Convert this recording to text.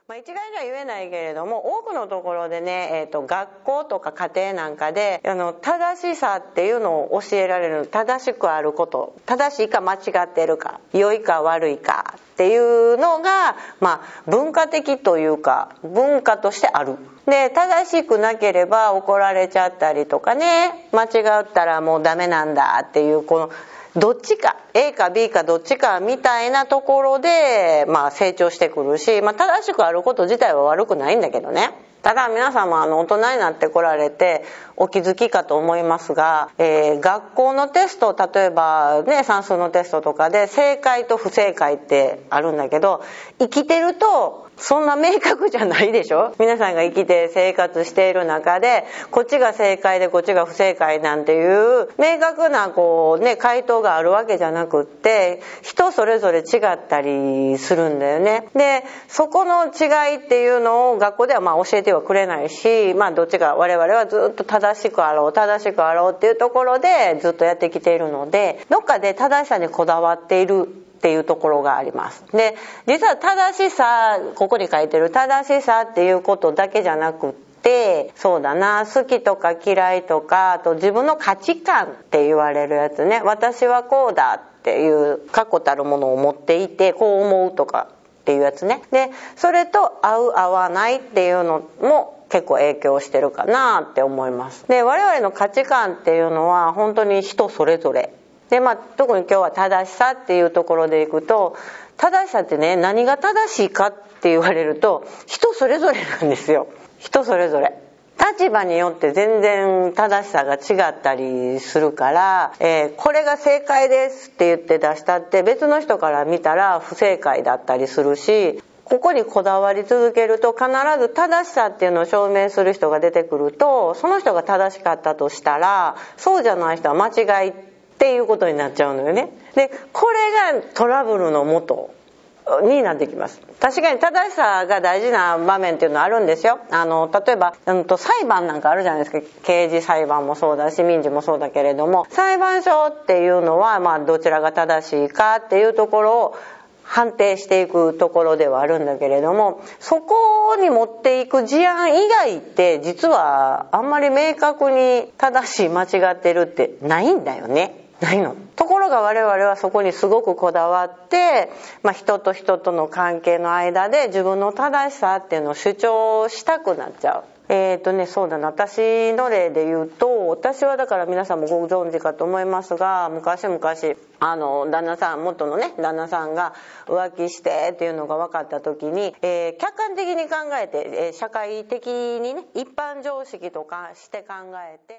一概には言えないけれども、多くのところでね、学校とか家庭なんかで正しさっていうのを教えられる。正しくあること、正しいか間違ってるか、良いか悪いかっていうのが、文化的というか文化としてある。で、正しくなければ怒られちゃったりとかね、間違ったらもうダメなんだっていう、このどっちか A か B かどっちかみたいなところで、成長してくるし、正しくあること自体は悪くないんだけどね。ただ皆さんも大人になってこられてお気づきかと思いますが、学校のテスト、例えばね、算数のテストとかで正解と不正解ってあるんだけど、生きてるとそんな明確じゃないでしょ。皆さんが生きて生活している中で、こっちが正解でこっちが不正解なんていう明確な回答があるわけじゃなくって、人それぞれ違ったりするんだよね。で、そこの違いっていうのを学校では教えてはくれないし、どっちか、我々はずっと正しくあろうっていうところでずっとやってきているので、どっかで正しさにこだわっているっていうところがあります。で、実は正しさ、ここに書いてる正しさっていうことだけじゃなくって、そうだな、好きとか嫌いとか、あと自分の価値観って言われるやつね。私はこうだっていう確固たるものを持っていて、こう思うとかっていうやつね。で、それと合う合わないっていうのも結構影響してるかなって思います。で、我々の価値観っていうのは本当に人それぞれで、特に今日は正しさっていうところでいくと、正しさってね、何が正しいかって言われると人それぞれなんですよ。人それぞれ立場によって全然正しさが違ったりするから、これが正解ですって言って出したって別の人から見たら不正解だったりするし、ここにこだわり続けると必ず正しさっていうのを証明する人が出てくると、その人が正しかったとしたら、そうじゃない人は間違いっていうことになっちゃうのよね。で、これがトラブルの元になってきます。確かに正しさが大事な場面っていうのはあるんですよ。例えば裁判なんかあるじゃないですか。刑事裁判もそうだし民事もそうだけれども、裁判所っていうのはどちらが正しいかっていうところを判定していくところではあるんだけれども、そこに持っていく事案以外って実はあんまり明確に正しい間違ってるってないんだよね。ないの。ところが我々はそこにすごくこだわって、人と人との関係の間で自分の正しさっていうのを主張したくなっちゃう。そうだな、私の例で言うと、私はだから皆さんもご存知かと思いますが、昔々旦那さん、元のね旦那さんが浮気してっていうのが分かった時に、客観的に考えて、社会的にね、一般常識とかして考えて